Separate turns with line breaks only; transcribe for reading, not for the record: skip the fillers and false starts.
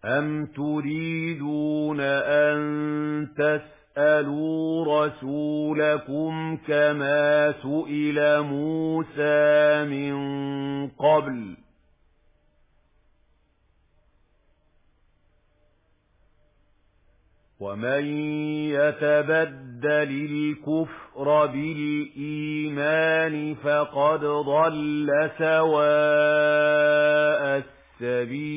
أَمْ تُرِيدُونَ أَن تَسْأَلُوا رَسُولَكُمْ كَمَا سُئِلَ مُوسَىٰ مِن قَبْلُ ۗ وَمَن يَتَبَدَّلِ الْكُفْرَ بِالْإِيمَانِ فَقَدْ ضَلَّ سَوَاءَ السَّبِيلِ.